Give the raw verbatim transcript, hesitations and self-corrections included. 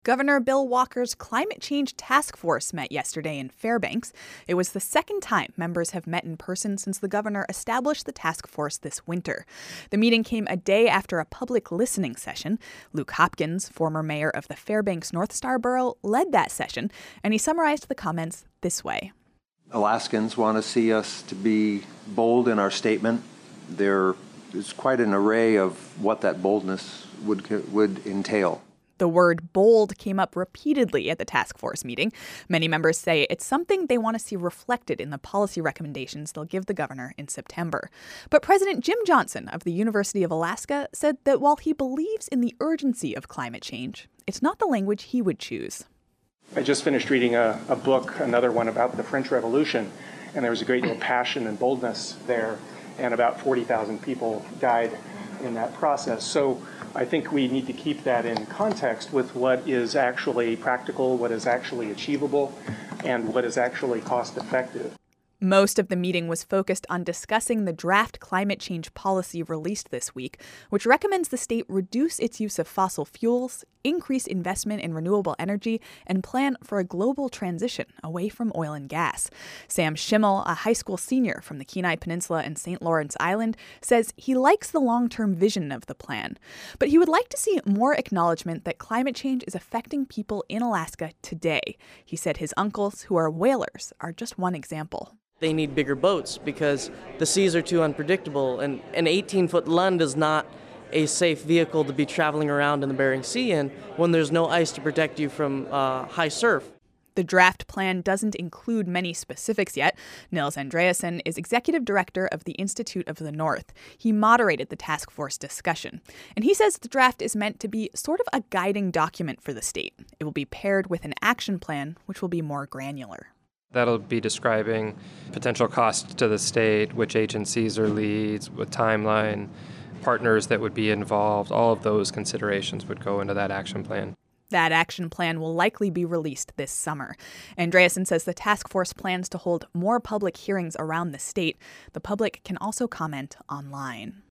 Governor Bill Walker's climate change task force met yesterday in Fairbanks. It was the second time members have met in person since the governor established the task force this winter. The meeting came a day after a public listening session. Luke Hopkins, former mayor of the Fairbanks North Star Borough, led that session, and he summarized the comments this way. Alaskans want to see us to be bold in our statement. There is quite an array of what that boldness would would entail. The word bold came up repeatedly at the task force meeting. Many members say it's something they want to see reflected in the policy recommendations they'll give the governor in September. But President Jim Johnson of the University of Alaska said that while he believes in the urgency of climate change, it's not the language he would choose. I just finished reading a, a book, another one about the French Revolution, and there was a great deal of passion and boldness there, and about forty thousand people died in that process. So I think we need to keep that in context with what is actually practical, what is actually achievable, and what is actually cost effective. Most of the meeting was focused on discussing the draft climate change policy released this week, which recommends the state reduce its use of fossil fuels, increase investment in renewable energy, and plan for a global transition away from oil and gas. Sam Schimmel, a high school senior from the Kenai Peninsula and Saint Lawrence Island, says he likes the long-term vision of the plan, but he would like to see more acknowledgement that climate change is affecting people in Alaska today. He said his uncles, who are whalers, are just one example. They need bigger boats because the seas are too unpredictable, and an eighteen-foot Lund is not a safe vehicle to be traveling around in the Bering Sea in when there's no ice to protect you from uh, high surf. The draft plan doesn't include many specifics yet. Nils Andreasen is executive director of the Institute of the North. He moderated the task force discussion, and he says the draft is meant to be sort of a guiding document for the state. It will be paired with an action plan, which will be more granular. That'll be describing potential costs to the state, which agencies are leads, what timeline, partners that would be involved. All of those considerations would go into that action plan. That action plan will likely be released this summer. Andreasen says the task force plans to hold more public hearings around the state. The public can also comment online.